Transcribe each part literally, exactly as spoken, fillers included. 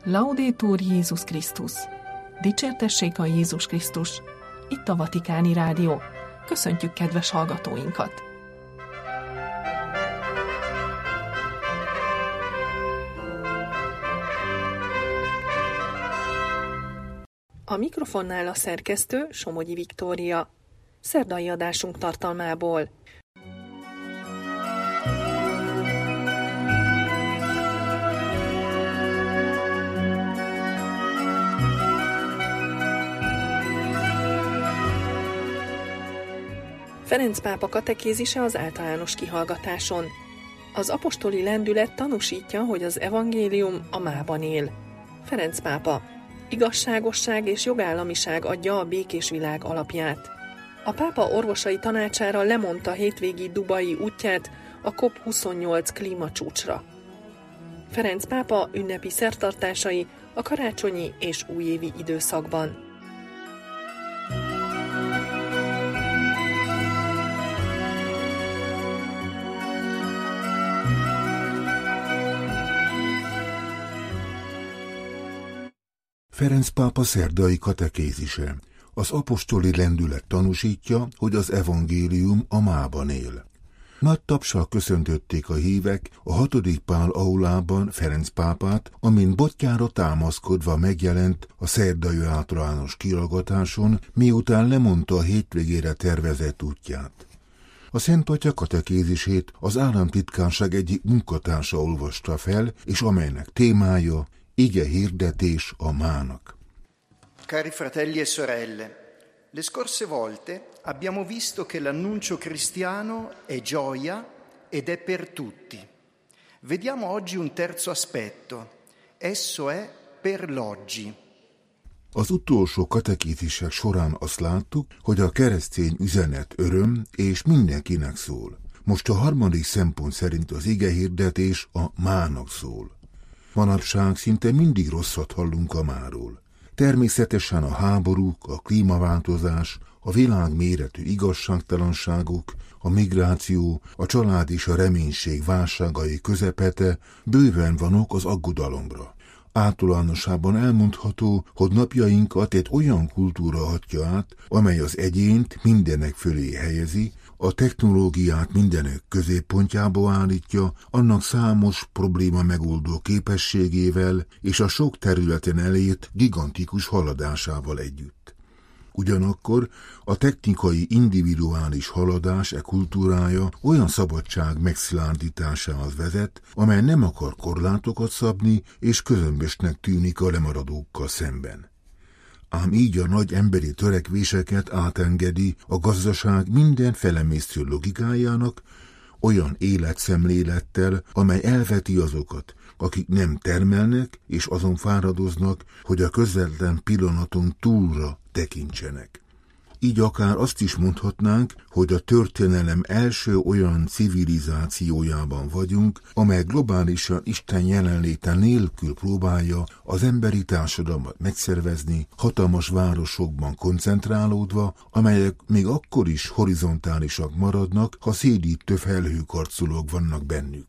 Laudetur Jézus Krisztus! Dicsértessék a Jézus Krisztus! Itt a Vatikáni Rádió. Köszöntjük kedves hallgatóinkat! A mikrofonnál a szerkesztő Somogyi Viktória. Szerdai adásunk tartalmából. Ferenc pápa katekézise az általános kihallgatáson. Az apostoli lendület tanúsítja, hogy az evangélium a mában él. Ferenc pápa: igazságosság és jogállamiság adja a békés világ alapját. A pápa orvosai tanácsára lemondta hétvégi dubai útját a cop huszonnyolc klímacsúcsra. Ferenc pápa ünnepi szertartásai a karácsonyi és újévi időszakban. Ferenc pápa szerdai katekézise. Az apostoli lendület tanúsítja, hogy az evangélium a mában él. Nagy tapssal köszöntötték a hívek a hatodik Pál aulában Ferenc pápát, amint botjára támaszkodva megjelent a szerdai általános kihallgatáson, miután lemondta a hétvégére tervezett útját. A Szent Atya katekézisét az államtitkárság egyik munkatársa olvasta fel, és amelynek témája ige hirdetés a mának. Cari fratelli e sorelle, le scorse volte abbiamo visto che l'annuncio cristiano è gioia ed è per tutti. Vediamo oggi un terzo aspetto. Esso è per l'oggi. Az utolsó katekézisek során azt láttuk, hogy a keresztény üzenet öröm és mindenkinek szól. Most a harmadik szempont szerint az ige hirdetés a mának szól. Manapság szinte mindig rosszat hallunk a máról. Természetesen a háborúk, a klímaváltozás, a világméretű igazságtalanságok, a migráció, a család és a reménység válságai közepete bőven van ok az aggodalomra. Általánosában elmondható, hogy napjainkat egy olyan kultúra hatja át, amely az egyént mindenek fölé helyezi, a technológiát mindenek középpontjába állítja, annak számos probléma megoldó képességével és a sok területen elért gigantikus haladásával együtt. Ugyanakkor a technikai individuális haladás e kultúrája olyan szabadság megszilárdításához vezet, amely nem akar korlátokat szabni és közömbösnek tűnik a lemaradókkal szemben. Ám így a nagy emberi törekvéseket átengedi a gazdaság minden felemésztő logikájának, olyan életszemlélettel, amely elveti azokat, akik nem termelnek és azon fáradoznak, hogy a közvetlen pillanaton túlra tekintsenek. Így akár azt is mondhatnánk, hogy a történelem első olyan civilizációjában vagyunk, amely globálisan Isten jelenléte nélkül próbálja az emberi társadalmat megszervezni, hatalmas városokban koncentrálódva, amelyek még akkor is horizontálisak maradnak, ha szédítő felhőkarcolók vannak bennük.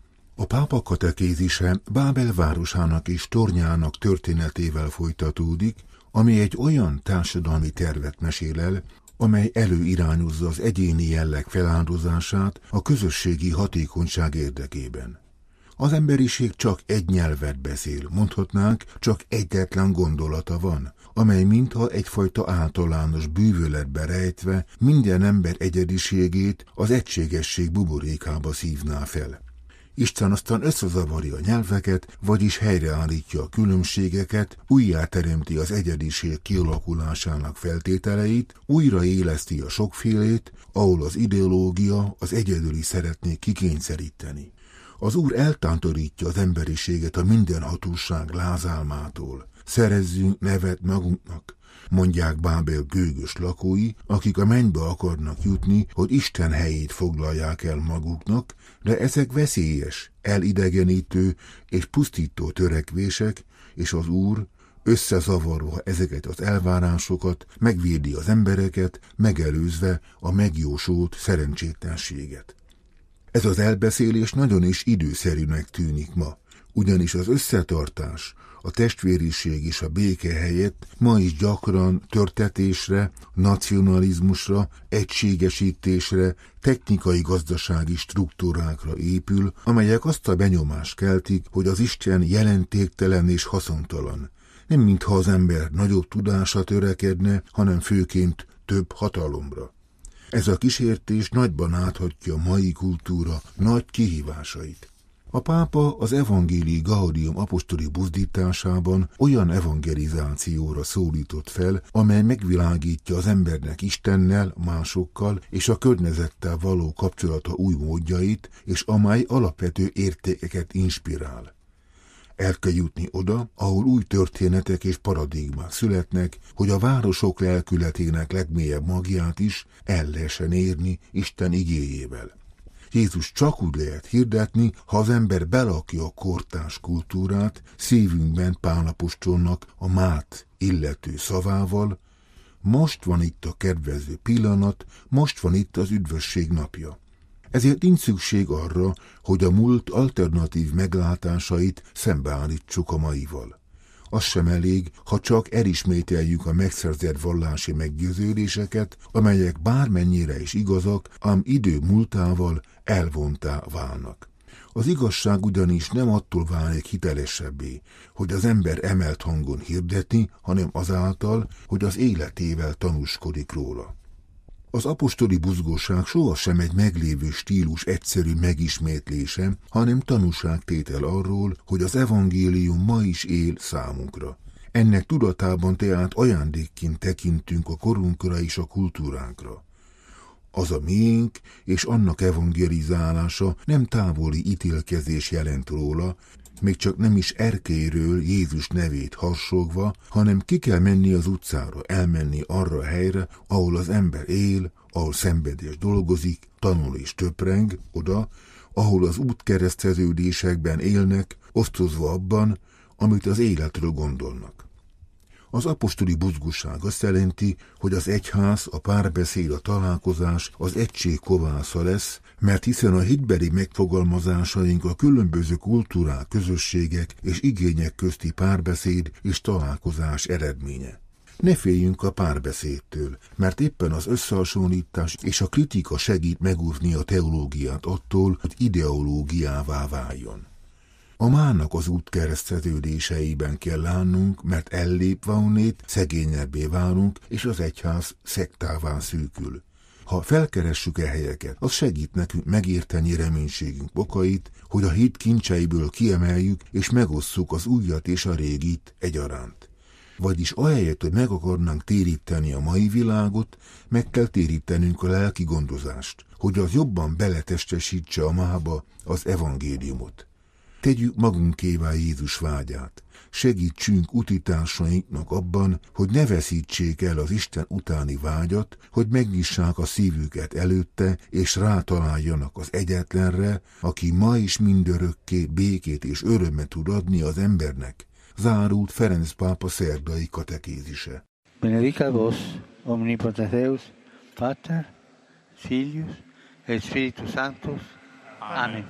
A pápa katekézise Bábel városának és tornyának történetével folytatódik, ami egy olyan társadalmi tervet mesél el, amely előirányozza az egyéni jelleg feláldozását a közösségi hatékonyság érdekében. Az emberiség csak egy nyelvet beszél, mondhatnánk, csak egyetlen gondolata van, amely mintha egyfajta általános bűvöletbe rejtve minden ember egyediségét az egységesség buborékába szívná fel. Isten aztán összezavarja a nyelveket, vagyis helyreállítja a különbségeket, újjáteremti az egyediség kialakulásának feltételeit, újraéleszti a sokfélét, ahol az ideológia az egyedüli szeretné kikényszeríteni. Az Úr eltántorítja az emberiséget a mindenhatóság lázálmától. Szerezzünk nevet magunknak, mondják Bábel gőgös lakói, akik a mennybe akarnak jutni, hogy Isten helyét foglalják el maguknak, de ezek veszélyes, elidegenítő és pusztító törekvések, és az Úr, összezavarva ezeket az elvárásokat, megvédi az embereket, megelőzve a megjósolt szerencsétlenséget. Ez az elbeszélés nagyon is időszerűnek tűnik ma, ugyanis az összetartás, a testvériség és a béke helyett ma is gyakran törtetésre, nacionalizmusra, egységesítésre, technikai-gazdasági struktúrákra épül, amelyek azt a benyomást keltik, hogy az Isten jelentéktelen és haszontalan. Nem mintha az ember nagyobb tudásra törekedne, hanem főként több hatalomra. Ez a kísértés nagyban áthatja a mai kultúra nagy kihívásait. A pápa az Evangelii Gaudium apostoli buzdításában olyan evangelizációra szólított fel, amely megvilágítja az embernek Istennel, másokkal és a környezettel való kapcsolata új módjait, és amely alapvető értékeket inspirál. El kell jutni oda, ahol új történetek és paradigmák születnek, hogy a városok lelkületének legmélyebb magját is el lehessen érni Isten igéjével. Jézus csak úgy lehet hirdetni, ha az ember belakja a kortárs kultúrát szívünkben Pál apostolnak a mát illető szavával: most van itt a kedvező pillanat, most van itt az üdvösség napja. Ezért nincs szükség arra, hogy a múlt alternatív meglátásait szembeállítsuk a maival. Az sem elég, ha csak elismételjük a megszerzett vallási meggyőződéseket, amelyek bármennyire is igazak, ám idő múltával elvontá válnak. Az igazság ugyanis nem attól válik hitelesebbé, hogy az ember emelt hangon hirdeti, hanem azáltal, hogy az életével tanúskodik róla. Az apostoli buzgóság sohasem egy meglévő stílus egyszerű megismétlése, hanem tanúságtétel arról, hogy az evangélium ma is él számunkra. Ennek tudatában tehát ajándékként tekintünk a korunkra és a kultúránkra. Az a miénk, és annak evangelizálása nem távoli ítélkezés jelent róla, még csak nem is erkélyről Jézus nevét harsogva, hanem ki kell menni az utcára, elmenni arra a helyre, ahol az ember él, ahol szenved és dolgozik, tanul és töpreng, oda, ahol az útkereszteződésekben élnek, osztozva abban, amit az életről gondolnak. Az apostoli buzgóság azt jelenti, hogy az egyház, a párbeszéd, a találkozás az egység kovásza lesz, mert hiszen a hitbeli megfogalmazásaink a különböző kultúrák, közösségek és igények közti párbeszéd és találkozás eredménye. Ne féljünk a párbeszédtől, mert éppen az összehasonlítás és a kritika segít megúrni a teológiát attól, hogy ideológiává váljon. A mának az útkereszteződéseiben kell látnunk, mert ellépve onnét szegényebbé válunk, és az egyház szektává szűkül. Ha felkeressük e helyeket, az segít nekünk megérteni reménységünk okait, hogy a hit kincseiből kiemeljük, és megosszuk az újat és a régit egyaránt. Vagyis ahelyett, hogy meg akarnánk téríteni a mai világot, meg kell térítenünk a lelki gondozást, hogy az jobban beletestesítse a mába az evangéliumot. Tegyük magunkévá Jézus vágyát, segítsünk utitársainknak abban, hogy ne veszítsék el az Isten utáni vágyat, hogy megnyissák a szívüket előtte, és rátaláljanak az egyetlenre, aki ma is mindörökké békét és örömet tud adni az embernek. Zárult Ferenc pápa szerdai katekézise. Benedicat vos, omnipotens Deus, Pater, Filius, et Spiritus Sanctus. Amen.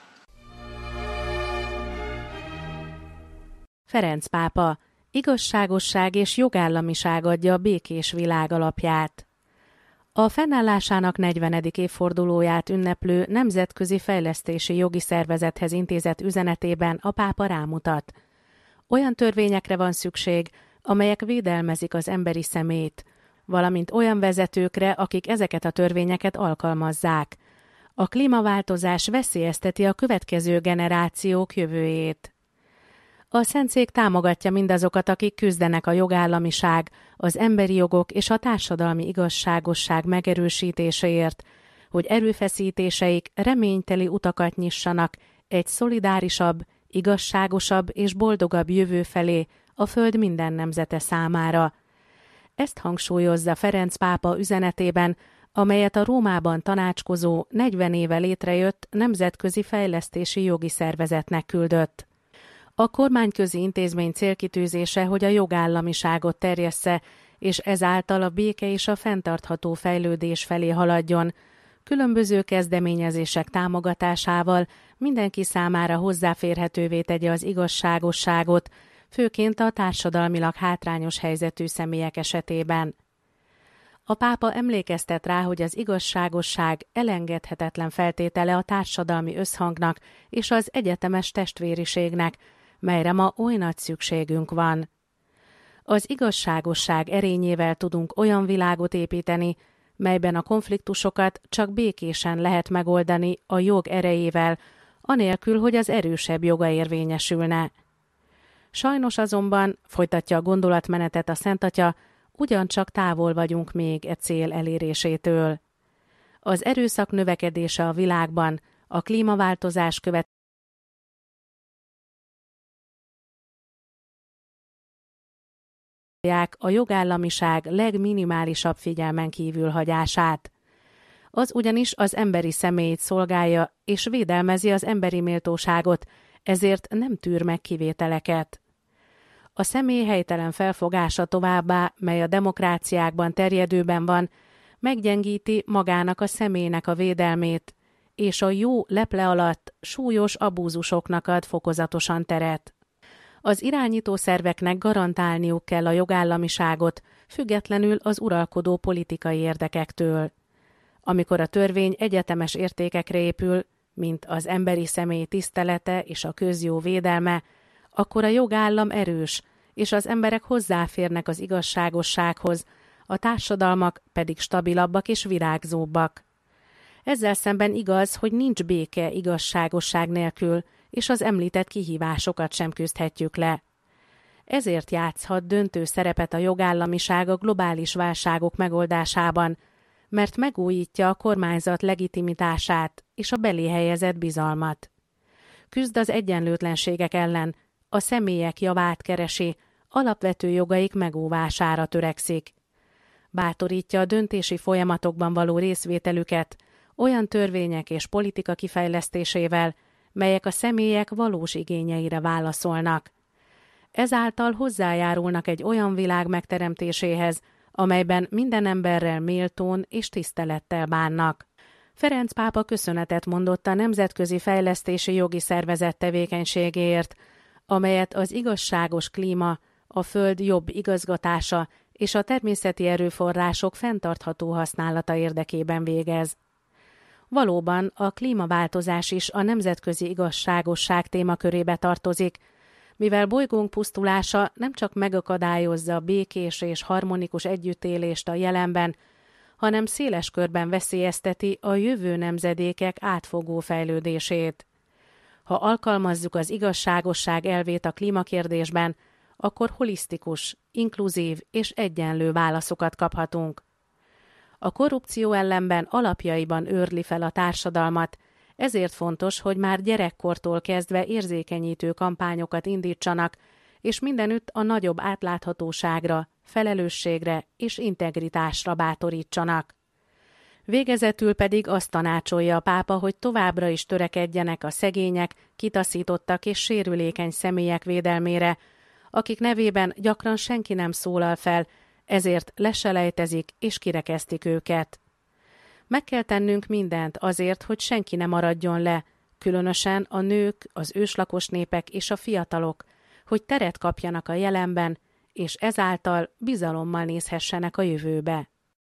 Ferenc pápa, igazságosság és jogállamiság adja a békés világ alapját. A fennállásának negyvenedik évfordulóját ünneplő Nemzetközi Fejlesztési Jogi Szervezethez intézett üzenetében a pápa rámutat. Olyan törvényekre van szükség, amelyek védelmezik az emberi szemét, valamint olyan vezetőkre, akik ezeket a törvényeket alkalmazzák. A klímaváltozás veszélyezteti a következő generációk jövőjét. A Szentszék támogatja mindazokat, akik küzdenek a jogállamiság, az emberi jogok és a társadalmi igazságosság megerősítéséért, hogy erőfeszítéseik reményteli utakat nyissanak egy szolidárisabb, igazságosabb és boldogabb jövő felé a Föld minden nemzete számára. Ezt hangsúlyozza Ferenc pápa üzenetében, amelyet a Rómában tanácskozó negyven éve létrejött Nemzetközi Fejlesztési Jogi Szervezetnek küldött. A kormányközi intézmény célkitűzése, hogy a jogállamiságot terjessze, és ezáltal a béke és a fenntartható fejlődés felé haladjon, különböző kezdeményezések támogatásával mindenki számára hozzáférhetővé tegye az igazságosságot, főként a társadalmilag hátrányos helyzetű személyek esetében. A pápa emlékeztet rá, hogy az igazságosság elengedhetetlen feltétele a társadalmi összhangnak és az egyetemes testvériségnek, melyre ma oly nagy szükségünk van. Az igazságosság erényével tudunk olyan világot építeni, melyben a konfliktusokat csak békésen lehet megoldani a jog erejével, anélkül, hogy az erősebb joga érvényesülne. Sajnos azonban, folytatja a gondolatmenetet a Szentatya, ugyancsak távol vagyunk még e cél elérésétől. Az erőszak növekedése a világban, a klímaváltozás követ a jogállamiság legminimálisabb figyelmen kívül hagyását. Az ugyanis az emberi személyt szolgálja és védelmezi az emberi méltóságot, ezért nem tűr meg kivételeket. A személy helytelen felfogása továbbá, mely a demokráciákban terjedőben van, meggyengíti magának a személynek a védelmét, és a jó leple alatt súlyos abúzusoknak ad fokozatosan teret. Az irányító szerveknek garantálniuk kell a jogállamiságot, függetlenül az uralkodó politikai érdekektől. Amikor a törvény egyetemes értékekre épül, mint az emberi személy tisztelete és a közjó védelme, akkor a jogállam erős, és az emberek hozzáférnek az igazságossághoz, a társadalmak pedig stabilabbak és virágzóbbak. Ezzel szemben igaz, hogy nincs béke igazságosság nélkül, és az említett kihívásokat sem küzdhetjük le. Ezért játszhat döntő szerepet a jogállamiság a globális válságok megoldásában, mert megújítja a kormányzat legitimitását és a belé helyezett bizalmat. Küzd az egyenlőtlenségek ellen, a személyek javát keresi, alapvető jogaik megóvására törekszik. Bátorítja a döntési folyamatokban való részvételüket olyan törvények és politika kifejlesztésével, melyek a személyek valós igényeire válaszolnak. Ezáltal hozzájárulnak egy olyan világ megteremtéséhez, amelyben minden emberrel méltón és tisztelettel bánnak. Ferenc pápa köszönetet mondott a Nemzetközi Fejlesztési Jogi Szervezet tevékenységéért, amelyet az igazságos klíma, a föld jobb igazgatása és a természeti erőforrások fenntartható használata érdekében végez. Valóban a klímaváltozás is a nemzetközi igazságosság témakörébe tartozik, mivel bolygónk pusztulása nem csak megakadályozza a békés és harmonikus együttélést a jelenben, hanem széles körben veszélyezteti a jövő nemzedékek átfogó fejlődését. Ha alkalmazzuk az igazságosság elvét a klímakérdésben, akkor holisztikus, inkluzív és egyenlő válaszokat kaphatunk. A korrupció ellenben alapjaiban őrli fel a társadalmat, ezért fontos, hogy már gyerekkortól kezdve érzékenyítő kampányokat indítsanak, és mindenütt a nagyobb átláthatóságra, felelősségre és integritásra bátorítsanak. Végezetül pedig azt tanácsolja a pápa, hogy továbbra is törekedjenek a szegények, kitaszítottak és sérülékeny személyek védelmére, akik nevében gyakran senki nem szólal fel, ezért leselejtezik és kirekesztik őket. Meg kell tennünk mindent azért, hogy senki ne maradjon le, különösen a nők, az őslakos népek és a fiatalok, hogy teret kapjanak a jelenben, és ezáltal bizalommal nézhessenek a jövőbe.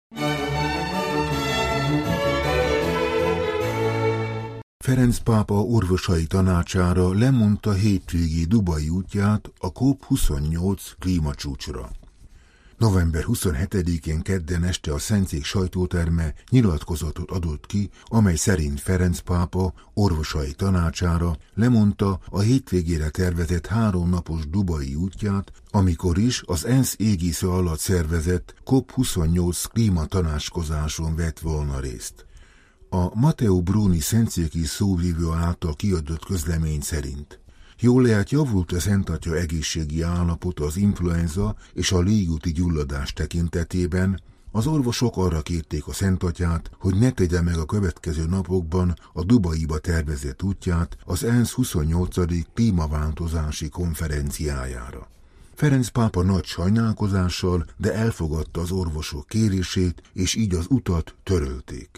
Ferenc pápa orvosai tanácsára lemondta hétvégi dubai útját a COP huszonnyolc klímacsúcsra. november huszonhetedikén kedden este a Szentszék sajtóterme nyilatkozatot adott ki, amely szerint Ferenc pápa orvosai tanácsára lemondta a hétvégére tervezett háromnapos dubai útját, amikor is az ENSZ égisze alatt szervezett COP huszonnyolc klímatanácskozáson vett volna részt. A Matteo Bruni szentszéki szóvivő által kiadott közlemény szerint jól lehet javult a Szentatya egészségi állapot az influenza és a légúti gyulladás tekintetében, az orvosok arra kérték a Szentatyát, hogy ne tegye meg a következő napokban a Dubaiba tervezett útját az ENSZ huszonnyolcadik klímaváltozási konferenciájára. Ferenc pápa nagy sajnálkozással, de elfogadta az orvosok kérését, és így az utat törölték.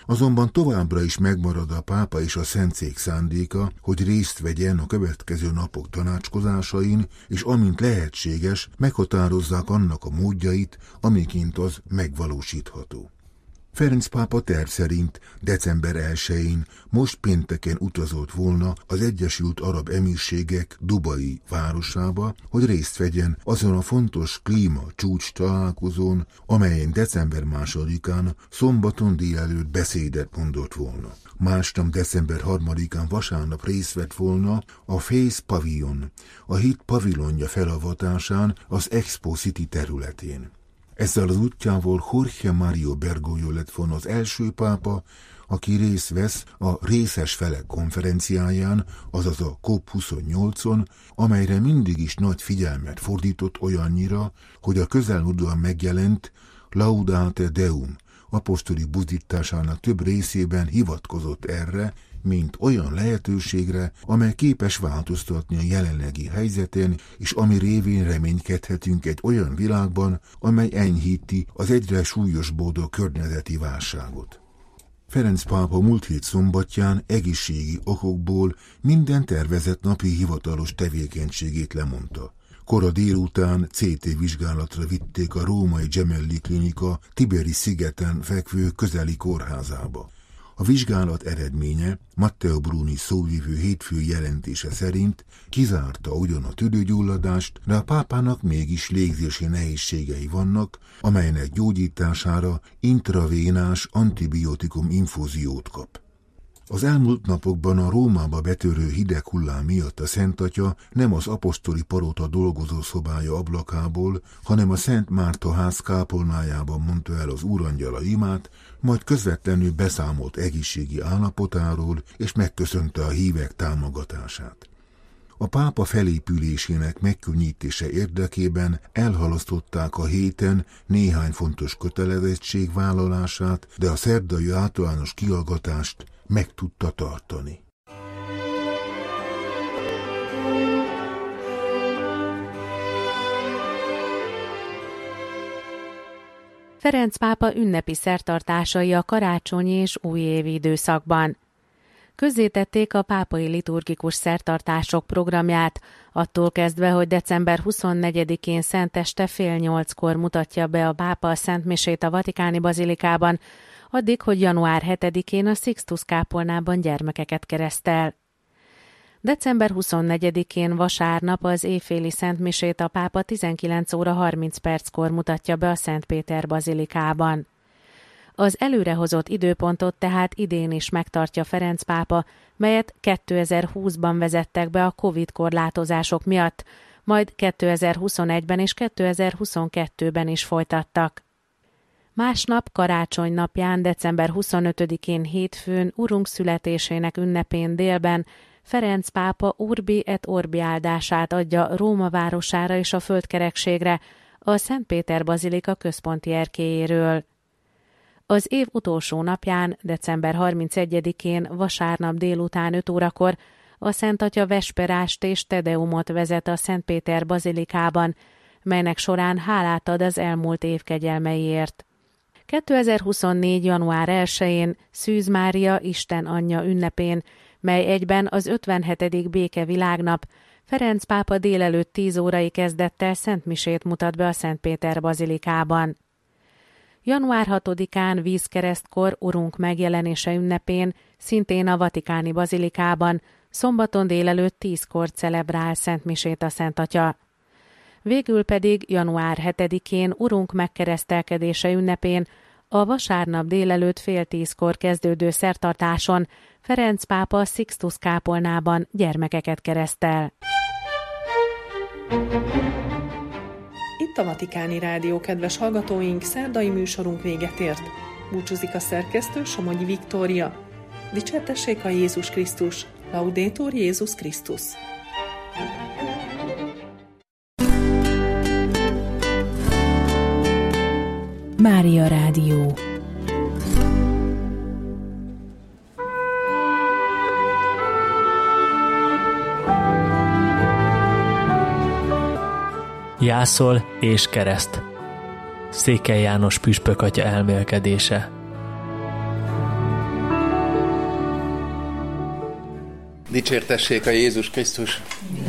Azonban továbbra is megmarad a pápa és a szentszék szándéka, hogy részt vegyen a következő napok tanácskozásain, és amint lehetséges, meghatározzák annak a módjait, amiként az megvalósítható. Ferenc pápa terv szerint december elsején, most pénteken utazott volna az Egyesült Arab Emírségek Dubai városába, hogy részt vegyen azon a fontos klíma csúcs találkozón, amelyen december másodikán szombaton délelőtt beszédet mondott volna. Másnap december harmadikán vasárnap részt vett volna a Face Pavilion, a hét pavilonja felavatásán az Expo City területén. Ezzel az útjával Jorge Mario Bergoglio lett volna az első pápa, aki részt vesz a részes felek konferenciáján, azaz a COP huszonnyolcon, amelyre mindig is nagy figyelmet fordított olyannyira, hogy a közelmúltban megjelent Laudate Deum apostoli buzdításának több részében hivatkozott erre, mint olyan lehetőségre, amely képes változtatni a jelenlegi helyzeten, és ami révén reménykedhetünk egy olyan világban, amely enyhíti az egyre súlyosbodó környezeti válságot. Ferenc pápa múlt hét szombatján egészségi okokból minden tervezett napi hivatalos tevékenységét lemondta. Kora délután cé té vizsgálatra vitték a római Gemelli Klinika Tiberi szigeten fekvő közeli kórházába. A vizsgálat eredménye Matteo Bruni szóvivő hétfő jelentése szerint kizárta ugyan a tüdőgyulladást, de a pápának mégis légzési nehézségei vannak, amelynek gyógyítására intravénás antibiotikum infúziót kap. Az elmúlt napokban a Rómába betörő hideg hullám miatt a Szent Atya nem az apostoli palota dolgozó szobája ablakából, hanem a Szent Márta ház kápolnájában mondta el az úrangyala imát, majd közvetlenül beszámolt egészségi állapotáról, és megköszönte a hívek támogatását. A pápa felépülésének megkönnyítése érdekében elhalasztották a héten néhány fontos kötelezettség vállalását, de a szerdai általános kihallgatást meg tudta tartani. Ferenc pápa ünnepi szertartásai a karácsonyi és újévi időszakban. Közzétették a pápai liturgikus szertartások programját, attól kezdve, hogy december huszonnegyedikén szenteste fél nyolckor mutatja be a pápa a szentmisét a vatikáni bazilikában, addig, hogy január hetedikén a Sixtus kápolnában gyermekeket keresztel. december huszonnegyedikén vasárnap az éjféli szentmisét a pápa tizenkilenc óra harminc perckor mutatja be a Szent Péter bazilikában. Az előrehozott időpontot tehát idén is megtartja Ferenc pápa, melyet kétezer-húszban vezettek be a Covid korlátozások miatt, majd kétezer-huszonegyben és kétezer-huszonkettőben is folytattak. Másnap, karácsony napján, december huszonötödikén hétfőn, Urunk születésének ünnepén délben Ferenc pápa Urbi et Orbi áldását adja Róma városára és a földkerekségre a Szent Péter bazilika központi erkélyéről. Az év utolsó napján, december harmincegyedikén, vasárnap délután öt órakor a Szent Atya vesperást és tedeumot vezet a Szent Péter bazilikában, melynek során hálát ad az elmúlt év kegyelmeiért. kétezer-huszonnégy. január elsején Szűz Mária Isten anyja ünnepén, mely egyben az ötvenhetedik békevilágnap, Ferenc pápa délelőtt tíz órai kezdettel szentmisét mutat be a Szent Péter bazilikában. január hatodikán vízkeresztkor Urunk megjelenése ünnepén, szintén a vatikáni bazilikában, szombaton délelőtt tízkor celebrál szentmisét a Szent Atya. Végül pedig január hetedikén Urunk megkeresztelkedése ünnepén, a vasárnap délelőtt fél tízkor kezdődő szertartáson Ferenc pápa Sixtus kápolnában gyermekeket keresztel. Itt a Vatikáni Rádió, kedves hallgatóink, szerdai műsorunk véget ért. Búcsúzik a szerkesztő, Somogyi Viktória. Dicsértessék a Jézus Krisztus! Laudetur Jézus Krisztus! Mária Rádió. Jászol és kereszt. Székely János püspök atya elmélkedése. Dicsértessék a Jézus Krisztus!